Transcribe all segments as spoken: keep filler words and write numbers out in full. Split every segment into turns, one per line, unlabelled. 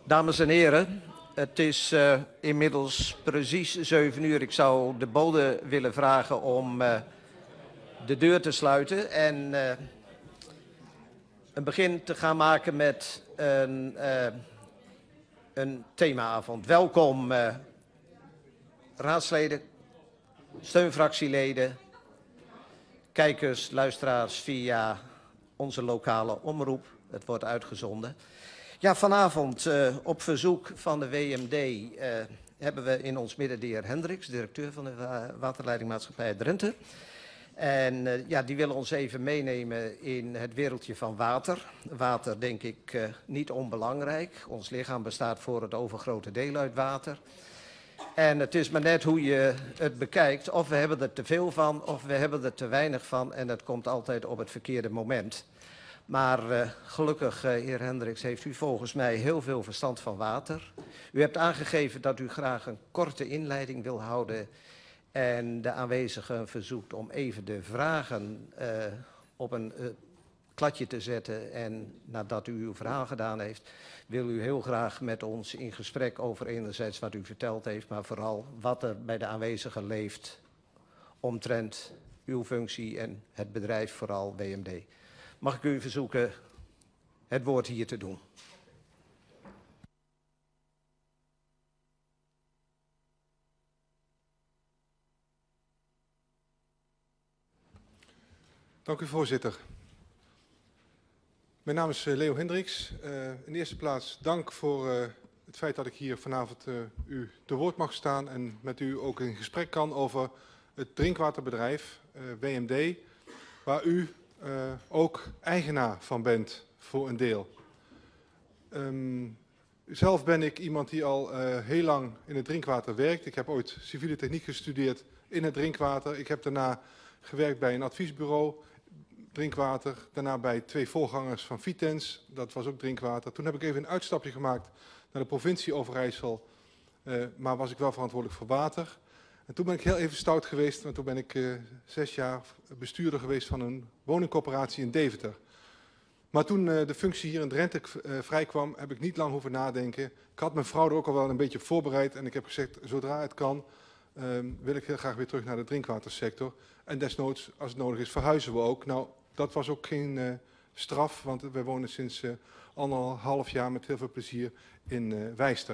Dames en heren, het is uh, inmiddels precies zeven uur. Ik zou de bode willen vragen om uh, de deur te sluiten en uh, een begin te gaan maken met een, uh, een themaavond. Welkom uh, raadsleden, steunfractieleden, kijkers, luisteraars via onze lokale omroep. Het wordt uitgezonden. Ja, vanavond uh, op verzoek van de W M D uh, hebben we in ons midden de heer Hendricks, directeur van de wa waterleidingmaatschappij Drenthe. En uh, ja, die willen ons even meenemen in het wereldje van water. Water, denk ik, uh, niet onbelangrijk. Ons lichaam bestaat voor het overgrote deel uit water. En het is maar net hoe je het bekijkt. Of we hebben er te veel van, of we hebben er te weinig van. En dat komt altijd op het verkeerde moment. Maar uh, gelukkig, uh, heer Hendricks, heeft u volgens mij heel veel verstand van water. U hebt aangegeven dat u graag een korte inleiding wil houden en de aanwezigen verzoekt om even de vragen uh, op een uh, kladje te zetten. En nadat u uw verhaal gedaan heeft, wil u heel graag met ons in gesprek over enerzijds wat u verteld heeft, maar vooral wat er bij de aanwezigen leeft omtrent uw functie en het bedrijf, vooral W M D. Mag ik u verzoeken het woord hier te doen?
Dank u, voorzitter. Mijn naam is Leo Hendricks. Uh, in de eerste plaats dank voor uh, het feit dat ik hier vanavond uh, u te woord mag staan en met u ook in gesprek kan over het drinkwaterbedrijf uh, W M D, waar u uh, ook eigenaar van bent voor een deel. Um, zelf ben ik iemand die al uh, heel lang in het drinkwater werkt. Ik heb ooit civiele techniek gestudeerd in het drinkwater. Ik heb daarna gewerkt bij een adviesbureau drinkwater. Daarna bij twee voorgangers van Vitens. Dat was ook drinkwater. Toen heb ik even een uitstapje gemaakt naar de provincie Overijssel. Uh, maar was ik wel verantwoordelijk voor water. En toen ben ik heel even stout geweest. Want toen ben ik uh, zes jaar bestuurder geweest van een woningcorporatie in Deventer. Maar toen uh, de functie hier in Drenthe uh, vrijkwam, heb ik niet lang hoeven nadenken. Ik had mijn vrouw er ook al wel een beetje op voorbereid. En ik heb gezegd, zodra het kan, uh, wil ik heel graag weer terug naar de drinkwatersector. En desnoods, als het nodig is, verhuizen we ook. Nou, dat was ook geen uh, straf, want we wonen sinds uh, anderhalf jaar met heel veel plezier in uh, Wijster.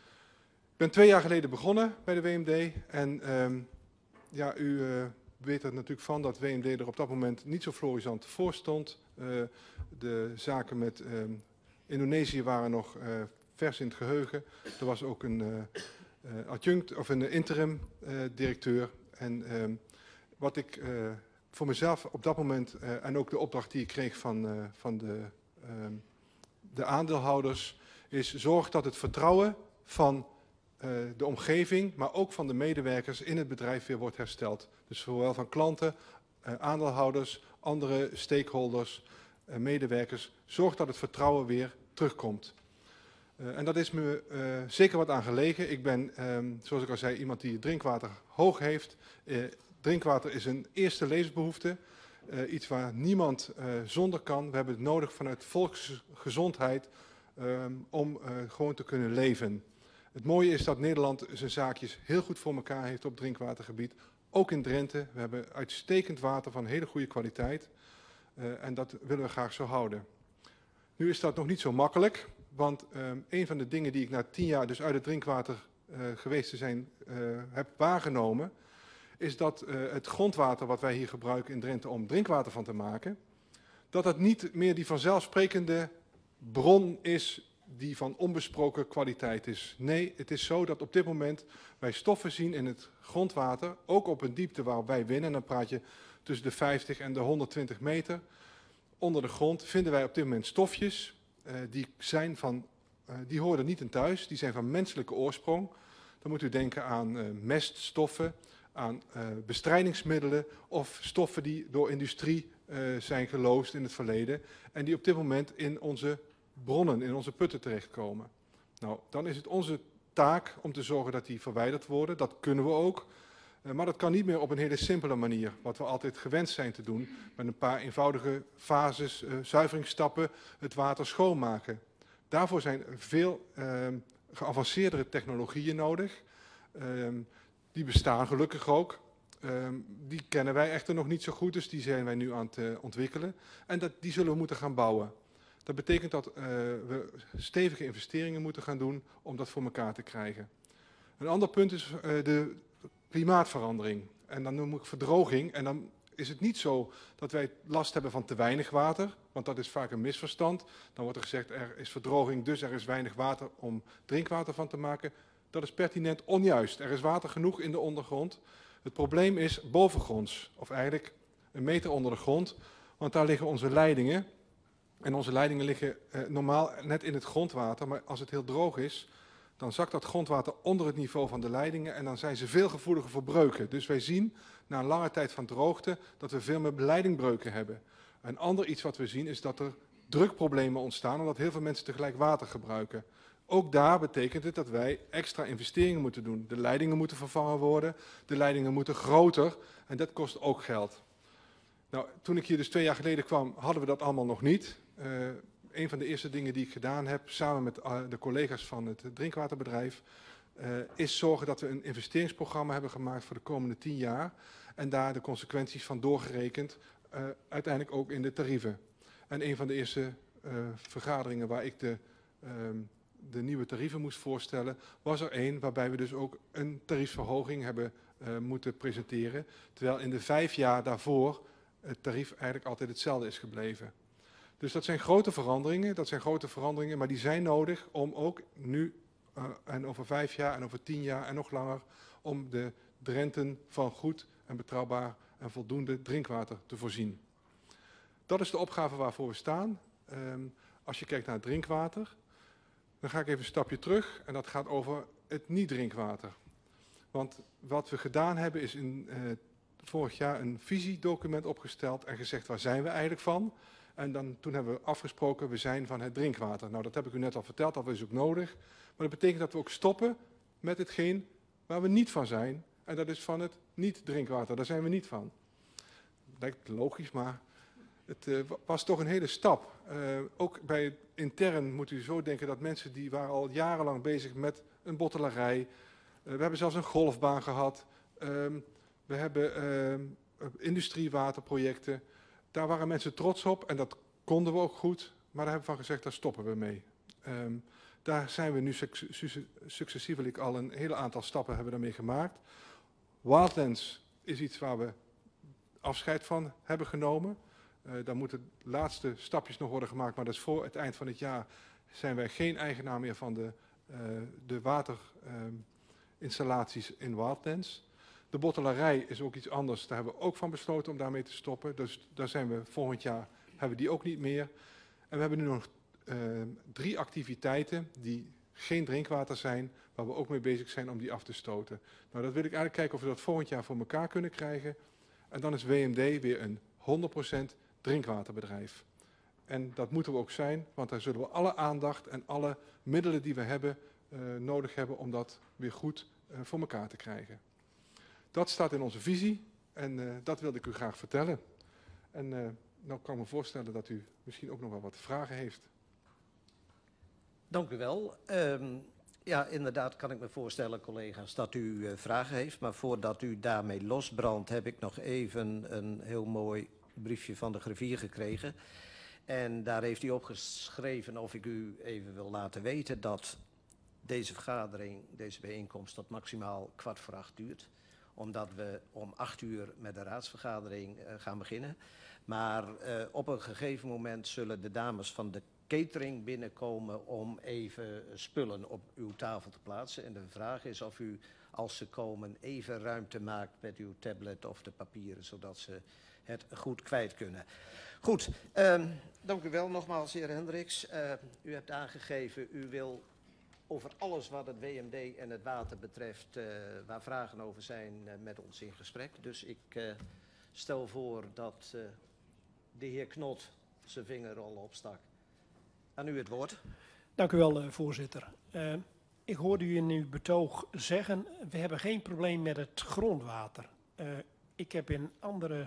Ik ben twee jaar geleden begonnen bij de W M D. En um, ja, u uh, weet er natuurlijk van dat W M D er op dat moment niet zo florisant voor stond. Uh, de zaken met uh, Indonesië waren nog uh, vers in het geheugen. Er was ook een uh, uh, adjunct of een interim uh, directeur. En uh, wat ik uh, voor mezelf op dat moment uh, en ook de opdracht die ik kreeg van, uh, van de, uh, de aandeelhouders is zorg dat het vertrouwen van uh, de omgeving, maar ook van de medewerkers in het bedrijf weer wordt hersteld. Dus zowel van klanten, uh, aandeelhouders, andere stakeholders, uh, medewerkers. Zorg dat het vertrouwen weer terugkomt. Uh, en dat is me uh, zeker wat aan gelegen. Ik ben, um, zoals ik al zei, iemand die drinkwater hoog heeft. Uh, drinkwater is een eerste levensbehoefte. Uh, iets waar niemand uh, zonder kan. We hebben het nodig vanuit volksgezondheid um, om uh, gewoon te kunnen leven. Het mooie is dat Nederland zijn zaakjes heel goed voor elkaar heeft op drinkwatergebied. Ook in Drenthe. We hebben uitstekend water van hele goede kwaliteit. Uh, en dat willen we graag zo houden. Nu is dat nog niet zo makkelijk. Want um, een van de dingen die ik na tien jaar dus uit het drinkwater uh, geweest te zijn uh, heb waargenomen, is dat uh, het grondwater wat wij hier gebruiken in Drenthe om drinkwater van te maken, dat dat niet meer die vanzelfsprekende bron is die van onbesproken kwaliteit is. Nee, het is zo dat op dit moment wij stoffen zien in het grondwater, ook op een diepte waar wij winnen, en dan praat je tussen de vijftig en de honderdtwintig meter onder de grond, vinden wij op dit moment stofjes. Uh, die, zijn van, uh, die horen niet in thuis, die zijn van menselijke oorsprong. Dan moet u denken aan uh, meststoffen, aan uh, bestrijdingsmiddelen of stoffen die door industrie uh, zijn geloosd in het verleden en die op dit moment in onze bronnen, in onze putten terechtkomen. Nou, dan is het onze taak om te zorgen dat die verwijderd worden. Dat kunnen we ook. Uh, maar dat kan niet meer op een hele simpele manier, wat we altijd gewend zijn te doen, met een paar eenvoudige fases, uh, zuiveringsstappen, het water schoonmaken. Daarvoor zijn veel uh, geavanceerdere technologieën nodig. Uh, die bestaan gelukkig ook. Uh, die kennen wij echter nog niet zo goed, dus die zijn wij nu aan het uh, ontwikkelen. En dat, die zullen we moeten gaan bouwen. Dat betekent dat uh, we stevige investeringen moeten gaan doen om dat voor elkaar te krijgen. Een ander punt is uh, de klimaatverandering. En dan noem ik verdroging. En dan is het niet zo dat wij last hebben van te weinig water, want dat is vaak een misverstand. Dan wordt er gezegd er is verdroging, dus er is weinig water om drinkwater van te maken. Dat is pertinent onjuist. Er is water genoeg in de ondergrond. Het probleem is bovengronds, of eigenlijk een meter onder de grond, want daar liggen onze leidingen. En onze leidingen liggen eh, normaal net in het grondwater, maar als het heel droog is, dan zakt dat grondwater onder het niveau van de leidingen en dan zijn ze veel gevoeliger voor breuken. Dus wij zien na een lange tijd van droogte dat we veel meer leidingbreuken hebben. Een ander iets wat we zien is dat er drukproblemen ontstaan omdat heel veel mensen tegelijk water gebruiken. Ook daar betekent het dat wij extra investeringen moeten doen. De leidingen moeten vervangen worden, de leidingen moeten groter en dat kost ook geld. Nou, toen ik hier dus twee jaar geleden kwam, hadden we dat allemaal nog niet. Uh, een van de eerste dingen die ik gedaan heb, samen met uh, de collega's van het drinkwaterbedrijf, uh, is zorgen dat we een investeringsprogramma hebben gemaakt voor de komende tien jaar. En daar de consequenties van doorgerekend, uh, uiteindelijk ook in de tarieven. En een van de eerste uh, vergaderingen waar ik de, uh, de nieuwe tarieven moest voorstellen, was er één waarbij we dus ook een tariefsverhoging hebben uh, moeten presenteren. Terwijl in de vijf jaar daarvoor het tarief eigenlijk altijd hetzelfde is gebleven. Dus dat zijn grote veranderingen, dat zijn grote veranderingen, maar die zijn nodig om ook nu uh, en over vijf jaar en over tien jaar en nog langer, om de Drenten van goed en betrouwbaar en voldoende drinkwater te voorzien. Dat is de opgave waarvoor we staan. Um, als je kijkt naar het drinkwater, dan ga ik even een stapje terug en dat gaat over het niet-drinkwater. Want wat we gedaan hebben is in, uh, vorig jaar een visiedocument opgesteld en gezegd waar zijn we eigenlijk van. En dan, toen hebben we afgesproken, we zijn van het drinkwater. Nou, dat heb ik u net al verteld, dat is ook nodig. Maar dat betekent dat we ook stoppen met hetgeen waar we niet van zijn. En dat is van het niet-drinkwater, daar zijn we niet van. Lijkt logisch, maar het uh, was toch een hele stap. Uh, ook bij het intern moet u zo denken dat mensen die waren al jarenlang bezig met een bottelarij. Uh, we hebben zelfs een golfbaan gehad. Uh, we hebben uh, industriewaterprojecten. Daar waren mensen trots op en dat konden we ook goed, maar daar hebben we van gezegd, daar stoppen we mee. Um, daar zijn we nu successievelijk al een hele aantal stappen hebben daarmee gemaakt. Wildlands is iets waar we afscheid van hebben genomen. Uh, daar moeten de laatste stapjes nog worden gemaakt, maar dat is voor het eind van het jaar zijn wij geen eigenaar meer van de, uh, de waterinstallaties in Wildlands. De bottelarij is ook iets anders. Daar hebben we ook van besloten om daarmee te stoppen. Dus daar zijn we volgend jaar, hebben we die ook niet meer. En we hebben nu nog uh, drie activiteiten die geen drinkwater zijn, waar we ook mee bezig zijn om die af te stoten. Nou, dat wil ik eigenlijk kijken of we dat volgend jaar voor elkaar kunnen krijgen. En dan is W M D weer een honderd procent drinkwaterbedrijf. En dat moeten we ook zijn, want daar zullen we alle aandacht en alle middelen die we hebben uh, nodig hebben om dat weer goed uh, voor elkaar te krijgen. Dat staat in onze visie en uh, dat wilde ik u graag vertellen. En uh, nou kan ik me voorstellen dat u misschien ook nog wel wat vragen heeft.
Dank u wel. Um, ja, inderdaad kan ik me voorstellen, collega's, dat u uh, vragen heeft. Maar voordat u daarmee losbrandt, heb ik nog even een heel mooi briefje van de griffier gekregen. En daar heeft hij opgeschreven of ik u even wil laten weten dat deze vergadering, deze bijeenkomst tot maximaal kwart voor acht duurt. Omdat we om acht uur met de raadsvergadering uh, gaan beginnen. Maar uh, op een gegeven moment zullen de dames van de catering binnenkomen om even spullen op uw tafel te plaatsen. En de vraag is of u, als ze komen, even ruimte maakt met uw tablet of de papieren, zodat ze het goed kwijt kunnen. Goed, uh, dank u wel nogmaals, heer Hendricks. Uh, u hebt aangegeven, u wil over alles wat het W M D en het water betreft, uh, waar vragen over zijn, uh, met ons in gesprek. Dus ik uh, stel voor dat uh, de heer Knot zijn vinger al opstak. Aan u het woord.
Dank u wel, uh, voorzitter. Uh, ik hoorde u in uw betoog zeggen, we hebben geen probleem met het grondwater. Uh, ik heb in andere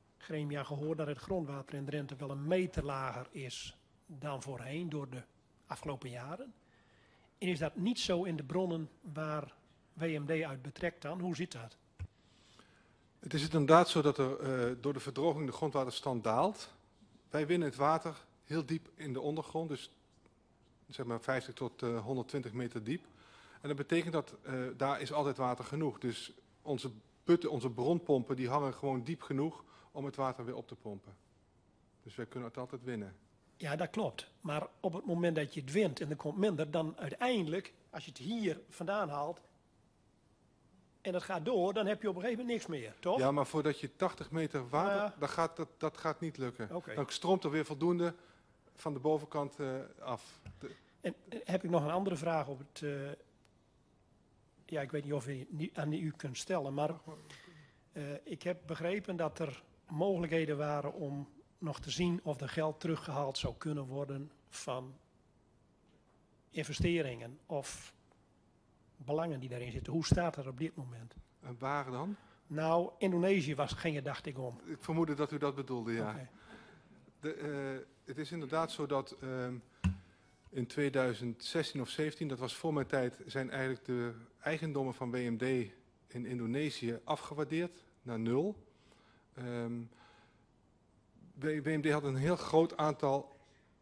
gremia gehoord dat het grondwater in Drenthe wel een meter lager is dan voorheen door de afgelopen jaren. En is dat niet zo in de bronnen waar W M D uit betrekt dan? Hoe zit dat?
Het is inderdaad zo dat er uh, door de verdroging de grondwaterstand daalt. Wij winnen het water heel diep in de ondergrond, dus zeg maar vijftig tot uh, honderdtwintig meter diep. En dat betekent dat uh, daar is altijd water genoeg. Dus onze putten, onze bronpompen, die hangen gewoon diep genoeg om het water weer op te pompen. Dus wij kunnen het altijd winnen.
Ja, dat klopt. Maar op het moment dat je het wint en er komt minder, dan uiteindelijk, als je het hier vandaan haalt en het gaat door, dan heb je op een gegeven moment niks meer, toch?
Ja, maar voordat je tachtig meter water,
Ja.
dat, gaat, dat, dat gaat niet lukken.
Okay.
Dan stroomt er weer voldoende van de bovenkant uh, af. De...
En uh, heb ik nog een andere vraag op het... Uh, ja, ik weet niet of u aan u kunt stellen, maar uh, ik heb begrepen dat er mogelijkheden waren om nog te zien of er geld teruggehaald zou kunnen worden van investeringen of belangen die daarin zitten. Hoe staat dat op dit moment?
En waar dan?
Nou, Indonesië was, ging er, dacht ik, om.
Ik vermoedde dat u dat bedoelde, ja.
Okay.
De, uh, het is inderdaad zo dat uh, in tweeduizend zestien of zeventien, dat was voor mijn tijd, zijn eigenlijk de eigendommen van W M D in Indonesië afgewaardeerd naar nul. Um, W M D had een heel groot aantal...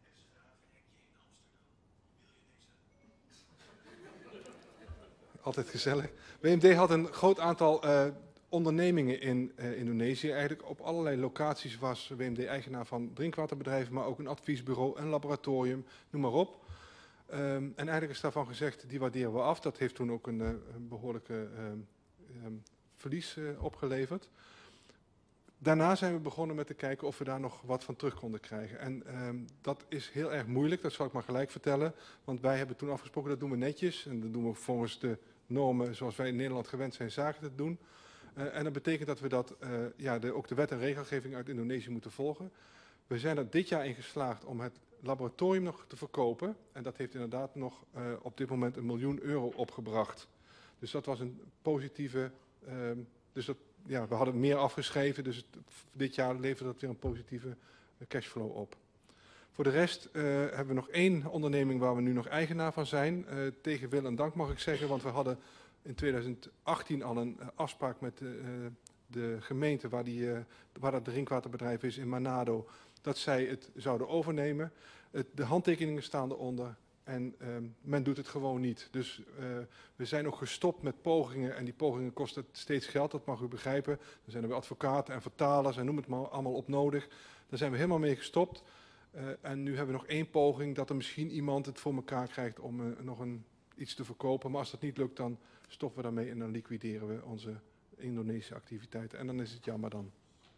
Altijd gezellig. W M D had een groot aantal uh, ondernemingen in uh, Indonesië. Eigenlijk op allerlei locaties was W M D eigenaar van drinkwaterbedrijven, maar ook een adviesbureau, een laboratorium, noem maar op. Um, en eigenlijk is daarvan gezegd, die waarderen we af. Dat heeft toen ook een, uh, een behoorlijke uh, um, verlies uh, opgeleverd. Daarna zijn we begonnen met te kijken of we daar nog wat van terug konden krijgen. En um, dat is heel erg moeilijk, dat zal ik maar gelijk vertellen. Want wij hebben toen afgesproken, dat doen we netjes. En dat doen we volgens de normen zoals wij in Nederland gewend zijn zaken te doen. Uh, en dat betekent dat we dat, uh, ja, de, ook de wet en regelgeving uit Indonesië moeten volgen. We zijn er dit jaar in geslaagd om het laboratorium nog te verkopen. En dat heeft inderdaad nog uh, op dit moment een miljoen euro opgebracht. Dus dat was een positieve... Uh, dus dat, ja, we hadden meer afgeschreven, dus het, dit jaar levert dat weer een positieve uh, cashflow op. Voor de rest uh, hebben we nog één onderneming waar we nu nog eigenaar van zijn. Uh, tegen wil en dank mag ik zeggen, want we hadden in tweeduizend achttien al een uh, afspraak met de, uh, de gemeente waar, die, uh, waar dat drinkwaterbedrijf is in Manado, dat zij het zouden overnemen. Het, de handtekeningen staan eronder en uh, men doet het gewoon niet. Dus uh, we zijn ook gestopt met pogingen en die pogingen kosten steeds geld, dat mag u begrijpen. Er zijn er weer advocaten en vertalers en noem het maar allemaal op nodig. Daar zijn we helemaal mee gestopt. Uh, en nu hebben we nog één poging dat er misschien iemand het voor elkaar krijgt om uh, nog een, iets te verkopen. Maar als dat niet lukt, dan stoppen we daarmee en dan liquideren we onze Indonesische activiteiten. En dan is het jammer dan.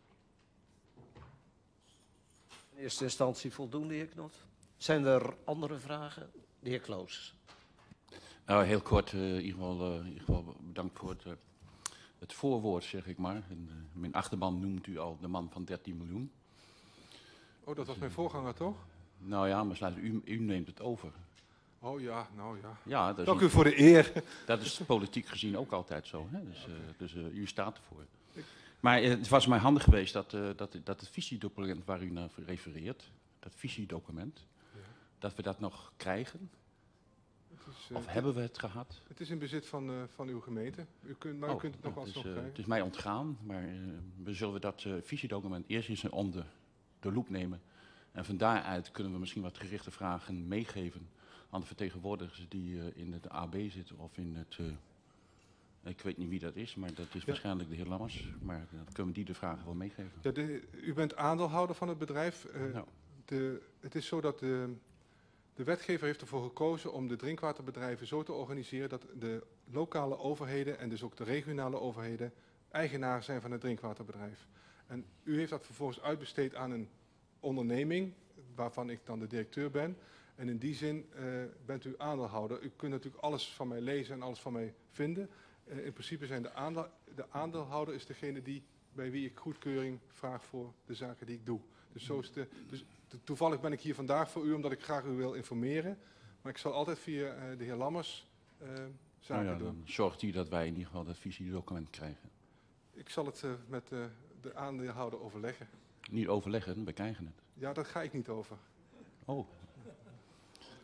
In eerste instantie voldoende, de heer Knot. Zijn er andere vragen? De heer Kloos.
Nou, heel kort, uh, in, ieder geval, uh, in ieder geval bedankt voor het, uh, het voorwoord, zeg ik maar. En, uh, mijn achterban noemt u al de man van dertien miljoen.
Oh, dat was mijn voorganger, toch?
Nou ja, maar sluit, u, u neemt het over.
Oh ja, nou ja.
Ja, dat is
Dank
niet,
u voor de eer.
Dat is politiek gezien ook altijd zo. Hè? Dus, uh, dus uh, u staat ervoor. Maar uh, het was mij handig geweest dat, uh, dat, dat het visiedocument waar u naar refereert, dat visiedocument, ja. dat we dat nog krijgen. Is, uh, of hebben we het gehad?
Het is in bezit van, uh, van uw gemeente. U kunt, maar
oh,
u kunt het nog
nou,
alsnog
dus, uh,
krijgen.
Het is mij ontgaan, maar uh, we zullen dat uh, visiedocument eerst eens onder de loep nemen. En van daaruit kunnen we misschien wat gerichte vragen meegeven aan de vertegenwoordigers die uh, in het A B zitten of in het... Uh, ik weet niet wie dat is, maar dat is ja. waarschijnlijk de heer Lammers. Maar dan kunnen we die de vragen wel meegeven.
Ja, de, u bent aandeelhouder van het bedrijf. Uh, nou. de, het is zo dat de, de wetgever heeft ervoor gekozen om de drinkwaterbedrijven zo te organiseren dat de lokale overheden en dus ook de regionale overheden eigenaar zijn van het drinkwaterbedrijf. En u heeft dat vervolgens uitbesteed aan een onderneming, waarvan ik dan de directeur ben. En in die zin uh, bent u aandeelhouder. U kunt natuurlijk alles van mij lezen en alles van mij vinden. Uh, in principe zijn de, aandeel, de aandeelhouder is degene die, bij wie ik goedkeuring vraag voor de zaken die ik doe. Dus, zo is de, dus to, toevallig ben ik hier vandaag voor u, omdat ik graag u wil informeren. Maar ik zal altijd via uh, de heer Lammers uh, zaken
nou ja,
doen.
Dan zorgt u dat wij in ieder geval dat visiedocument krijgen.
Ik zal het uh, met uh, de aandeelhouder overleggen.
Niet overleggen, we krijgen het.
Ja, daar ga ik niet over.
Oh.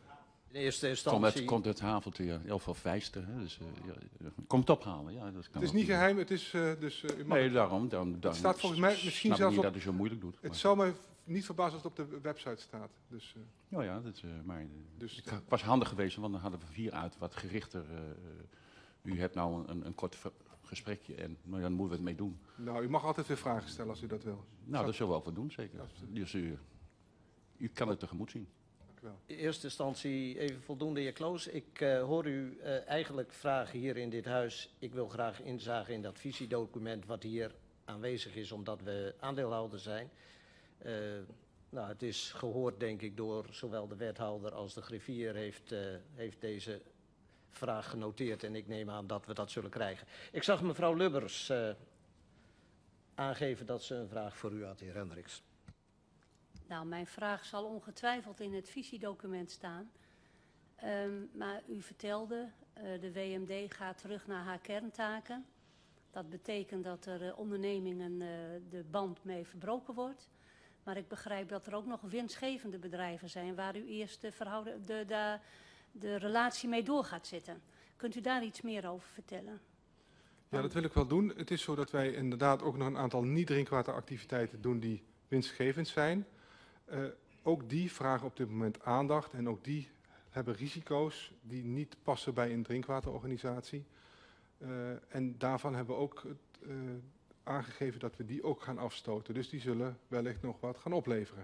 In eerste
Komt
instantie...
uit, komt uit Havelte, ja. Of van Vijster, hè. Dus, uh, ja, ja. Kom het ophalen, ja. Dat kan
Het is niet geheim, het is uh, dus... Uh, u mag
Nee,
het,
daarom. daarom, daarom
het staat volgens mij misschien
snap ik
zelfs
niet
op...
dat u zo moeilijk doet.
Het
maar.
zou me niet verbazen als het op de website staat. Dus, uh,
Ja, ja, dat, uh, maar uh,
dus,
ik was handig geweest, want dan hadden we hieruit wat gerichter. Uh, u hebt nou een, een, een kort gesprekje en nou, dan moeten we het mee doen.
Nou, u mag altijd weer vragen stellen als u dat wil.
Nou, dat zullen we wel voor doen, zeker.
Ja,
dus u, u kan het tegemoet zien.
dank u wel.
In eerste instantie even voldoende, heer Kloos. Ik uh, hoor u uh, eigenlijk vragen hier in dit huis. Ik wil graag inzagen in dat visiedocument wat hier aanwezig is, omdat we aandeelhouder zijn. Uh, nou, het is gehoord, denk ik, door zowel de wethouder als de griffier heeft, uh, heeft deze vraag genoteerd. En ik neem aan dat we dat zullen krijgen. Ik zag mevrouw Lubbers uh, aangeven dat ze een vraag voor u had, heer Hendricks.
Nou, mijn vraag zal ongetwijfeld in het visiedocument staan. Um, maar u vertelde, uh, de W M D gaat terug naar haar kerntaken. Dat betekent dat er uh, ondernemingen uh, de band mee verbroken wordt. Maar ik begrijp dat er ook nog winstgevende bedrijven zijn waar u eerst de, verhouden, de, de, de relatie mee door gaat zetten. Kunt u daar iets meer over vertellen?
Ja, dat wil ik wel doen. Het is zo dat wij inderdaad ook nog een aantal niet-drinkwateractiviteiten doen die winstgevend zijn. Uh, ook die vragen op dit moment aandacht en ook die hebben risico's die niet passen bij een drinkwaterorganisatie. Uh, en daarvan hebben we ook uh, aangegeven dat we die ook gaan afstoten. Dus die zullen wellicht nog wat gaan opleveren.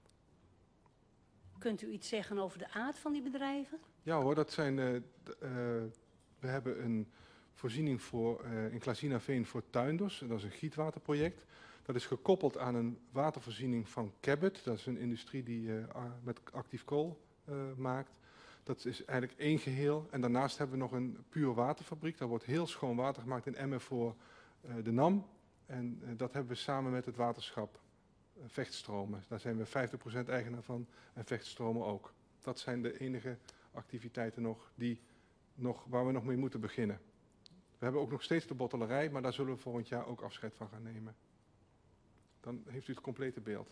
Kunt u iets zeggen over de aard van die bedrijven?
Ja hoor, dat zijn, uh, uh, we hebben een voorziening voor, uh, in Klazinaveen voor tuinders. Dat is een gietwaterproject. Dat is gekoppeld aan een watervoorziening van Cabot. Dat is een industrie die uh, met actief kool uh, maakt. Dat is eigenlijk één geheel. En daarnaast hebben we nog een puur waterfabriek. Daar wordt heel schoon water gemaakt in Emmen voor uh, de NAM. En uh, dat hebben we samen met het waterschap uh, Vechtstromen. Daar zijn we vijftig procent eigenaar van en Vechtstromen ook. Dat zijn de enige activiteiten nog, die nog waar we nog mee moeten beginnen. We hebben ook nog steeds de bottelerij, maar daar zullen we volgend jaar ook afscheid van gaan nemen. Dan heeft u het complete beeld.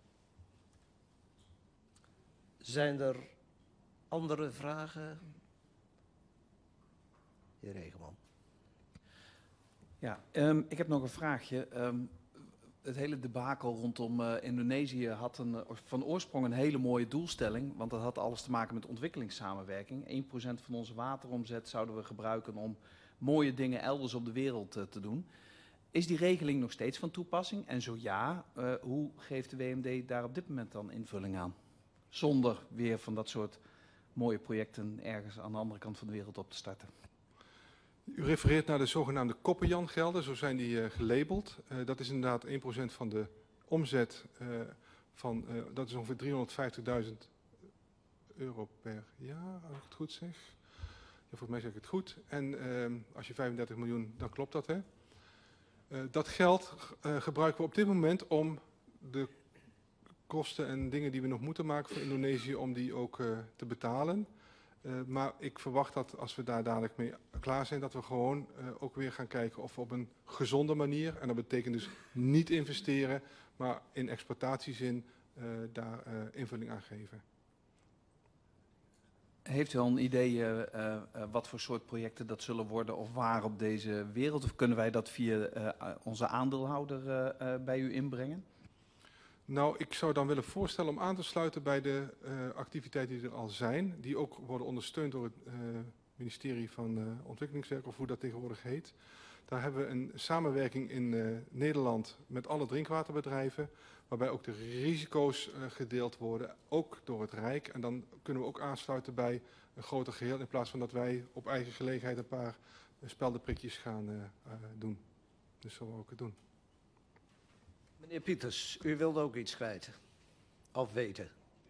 Zijn er andere vragen? Heer Regeman.
Ja, um, ik heb nog een vraagje. Um, het hele debakel rondom uh, Indonesië had een, uh, van oorsprong een hele mooie doelstelling. Want dat had alles te maken met ontwikkelingssamenwerking. één procent van onze wateromzet zouden we gebruiken om mooie dingen elders op de wereld uh, te doen. Is die regeling nog steeds van toepassing? En zo ja, uh, hoe geeft de W M D daar op dit moment dan invulling aan? Zonder weer van dat soort mooie projecten ergens aan de andere kant van de wereld op te starten.
U refereert naar de zogenaamde Koppenjan-gelden, zo zijn die uh, gelabeld. Uh, dat is inderdaad één procent van de omzet uh, van, uh, dat is ongeveer driehonderdvijftigduizend euro per jaar, als ik het goed zeg. Ja, volgens mij zeg ik het goed. En uh, als je vijfendertig miljoen, dan klopt dat, hè? Uh, dat geld uh, gebruiken we op dit moment om de kosten en dingen die we nog moeten maken voor Indonesië, om die ook uh, te betalen. Uh, maar ik verwacht dat als we daar dadelijk mee klaar zijn, dat we gewoon uh, ook weer gaan kijken of we op een gezonde manier, en dat betekent dus niet investeren, maar in exploitatiezin uh, daar uh, invulling aan geven.
Heeft u al een idee uh, uh, wat voor soort projecten dat zullen worden of waar op deze wereld? Of kunnen wij dat via uh, onze aandeelhouder uh, uh, bij u inbrengen?
Nou, ik zou dan willen voorstellen om aan te sluiten bij de uh, activiteiten die er al zijn. Die ook worden ondersteund door het uh, ministerie van uh, Ontwikkelingswerk, of hoe dat tegenwoordig heet. Daar hebben we een samenwerking in uh, Nederland met alle drinkwaterbedrijven. Waarbij ook de risico's uh, gedeeld worden, ook door het Rijk. En dan kunnen we ook aansluiten bij een groter geheel, in plaats van dat wij op eigen gelegenheid een paar uh, speldenprikjes gaan uh, uh, doen. Dus zo ook het doen.
Meneer Pieters, u wilde ook iets kwijt. Of weten.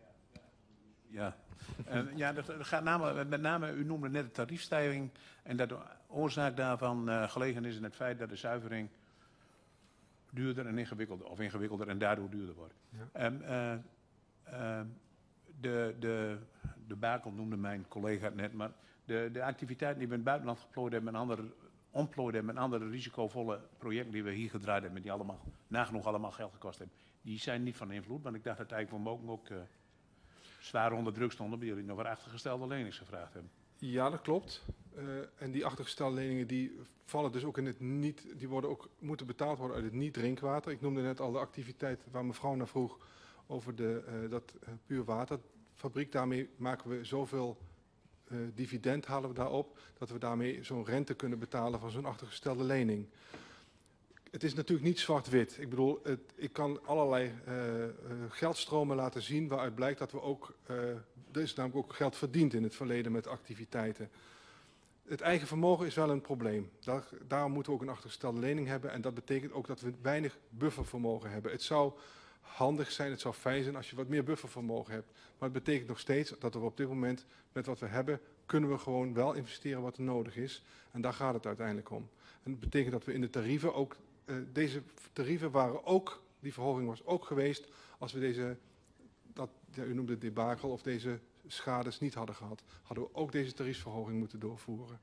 Ja, uh, ja dat, dat gaat name, met name, u noemde net de tariefstijging. En dat de oorzaak daarvan uh, gelegen is in het feit dat de zuivering duurder en ingewikkelder, of ingewikkelder en daardoor duurder wordt. Ja. Um, uh, uh, de, de, de Bakel noemde mijn collega het net, maar de, de activiteiten die we in het buitenland geplooid hebben en andere ontplooid hebben met andere risicovolle projecten die we hier gedraaid hebben, die allemaal nagenoeg allemaal geld gekost hebben, die zijn niet van invloed, want ik dacht dat eigenlijk voor mogelijk ook... Uh, zwaar onder druk stonden, omdat jullie nog voor achtergestelde lenings gevraagd hebben.
Ja, dat klopt. Uh, en die achtergestelde leningen die vallen dus ook in het niet, die worden ook, moeten betaald worden uit het niet-drinkwater. Ik noemde net al de activiteit waar mevrouw naar vroeg over de, uh, dat uh, puur waterfabriek. Daarmee maken we zoveel uh, dividend halen we daarop, dat we daarmee zo'n rente kunnen betalen van zo'n achtergestelde lening. Het is natuurlijk niet zwart-wit. Ik bedoel, het, ik kan allerlei uh, uh, geldstromen laten zien waaruit blijkt dat we ook, uh, er is namelijk ook geld verdiend in het verleden met activiteiten. Het eigen vermogen is wel een probleem. Daar, daarom moeten we ook een achtergestelde lening hebben en dat betekent ook dat we weinig buffervermogen hebben. Het zou handig zijn, het zou fijn zijn als je wat meer buffervermogen hebt. Maar het betekent nog steeds dat we op dit moment met wat we hebben, kunnen we gewoon wel investeren wat er nodig is. En daar gaat het uiteindelijk om. En dat betekent dat we in de tarieven ook, uh, deze tarieven waren ook, die verhoging was ook geweest als we deze, dat, ja, u noemde het debakel of deze schades niet hadden gehad. Hadden we ook deze tariefsverhoging moeten doorvoeren.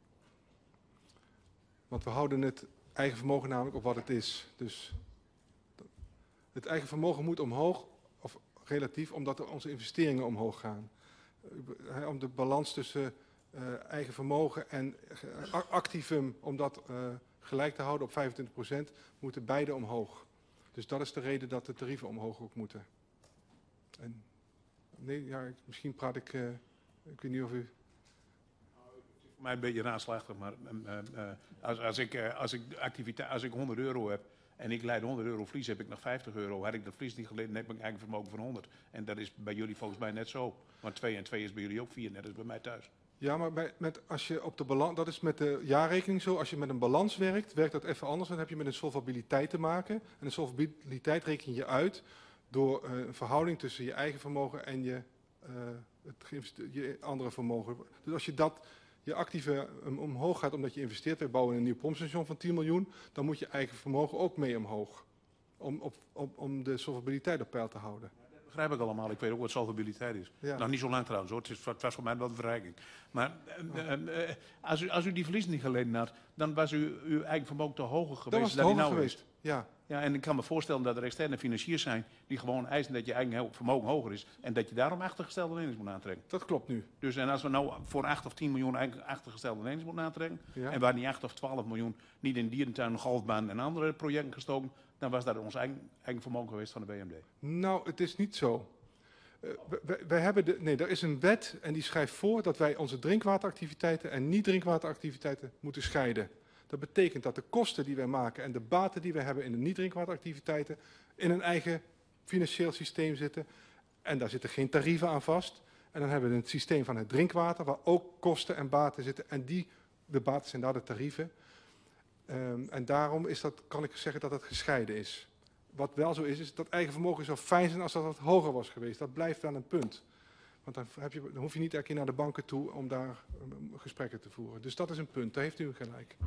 Want we houden het eigen vermogen namelijk op wat het is. Dus het eigen vermogen moet omhoog, of relatief, omdat er onze investeringen omhoog gaan. Uh, om de balans tussen uh, eigen vermogen en uh, activum, om dat uh, gelijk te houden op vijfentwintig procent, moeten beide omhoog. Dus dat is de reden dat de tarieven omhoog ook moeten. En, nee, ja, misschien praat ik, uh, ik weet niet of u...
Voor mij een beetje raadslachtig, maar uh, uh, als, als, ik, uh, als, ik activiteit, als ik honderd euro heb en ik leid honderd euro verlies, heb ik nog vijftig euro. Had ik dat verlies niet geleden, dan heb ik een eigen vermogen van honderd. En dat is bij jullie volgens mij net zo. Want twee en twee is bij jullie ook vier, net als bij mij thuis.
Ja, maar bij, met, als je op de balans, dat is met de jaarrekening zo. Als je met een balans werkt, werkt dat even anders. Dan heb je met een solvabiliteit te maken. En een solvabiliteit reken je uit door uh, een verhouding tussen je eigen vermogen en je, uh, het, je andere vermogen. Dus als je dat, je actieve um, omhoog gaat omdat je investeert, wij bouwen een nieuw pompstation van tien miljoen, dan moet je eigen vermogen ook mee omhoog. Om, op, op, om de solvabiliteit op peil te houden.
Dat begrijp ik allemaal. Ik weet ook wat solvabiliteit is.
Ja.
Nog niet zo lang trouwens hoor. Het, is, het was voor mij wel een verrijking. Maar uh, uh, uh, als, u, als u die verliezen niet geleden had, dan was u, uw eigen vermogen te hoger geweest
dan was het
dan
hoger
die nou
geweest.
Is.
Ja.
Ja, en ik kan me voorstellen dat er externe financiers zijn die gewoon eisen dat je eigen vermogen hoger is en dat je daarom achtergestelde lenings moet aantrekken.
Dat klopt nu.
Dus en als we nou voor acht of tien miljoen achtergestelde lenings moeten aantrekken,
Ja.
en waar die acht of twaalf miljoen niet in dierentuin, golfbaan en andere projecten gestoken, dan was dat ons eigen, eigen vermogen geweest van de B M D.
Nou, het is niet zo. Uh, wij, wij hebben de, nee, er is een wet en die schrijft voor dat wij onze drinkwateractiviteiten en niet-drinkwateractiviteiten moeten scheiden. Dat betekent dat de kosten die wij maken en de baten die wij hebben in de niet-drinkwateractiviteiten in een eigen financieel systeem zitten. En daar zitten geen tarieven aan vast. En dan hebben we het systeem van het drinkwater waar ook kosten en baten zitten. En die, de baten zijn daar de tarieven. Um, en daarom is dat, kan ik zeggen dat het gescheiden is. Wat wel zo is, is dat eigen vermogen zou fijn zijn als dat wat hoger was geweest. Dat blijft wel een punt. Want dan, heb je, dan hoef je niet elke keer naar de banken toe om daar um, gesprekken te voeren. Dus dat is een punt, daar heeft u gelijk.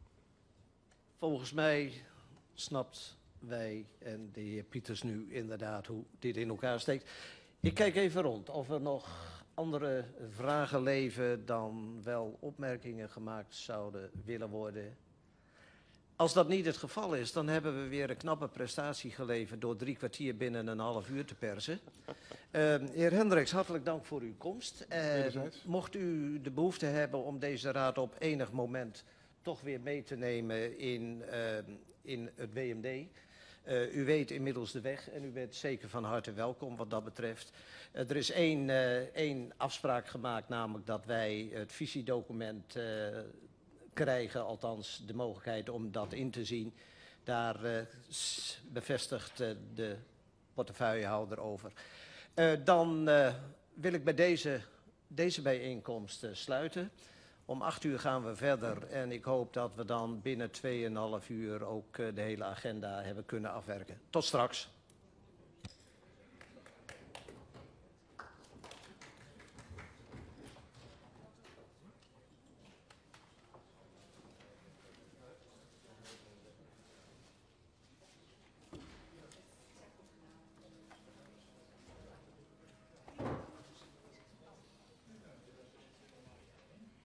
Volgens mij snapt wij en de heer Pieters nu inderdaad hoe dit in elkaar steekt. Ik kijk even rond of er nog andere vragen leven dan wel opmerkingen gemaakt zouden willen worden. Als dat niet het geval is, dan hebben we weer een knappe prestatie geleverd door drie kwartier binnen een half uur te persen. Uh, heer Hendricks, hartelijk dank voor uw komst. Uh, mocht u de behoefte hebben om deze raad op enig moment toch weer mee te nemen in, uh, in het W M D. Uh, u weet inmiddels de weg en u bent zeker van harte welkom wat dat betreft. Uh, er is één, uh, één afspraak gemaakt, namelijk dat wij het visiedocument uh, krijgen, althans de mogelijkheid om dat in te zien. Daar uh, bevestigt uh, de portefeuillehouder over. Uh, dan uh, wil ik bij deze, deze bijeenkomst uh, sluiten. Om acht uur gaan we verder en ik hoop dat we dan binnen tweeënhalf uur ook uh, de hele agenda hebben kunnen afwerken. Tot straks.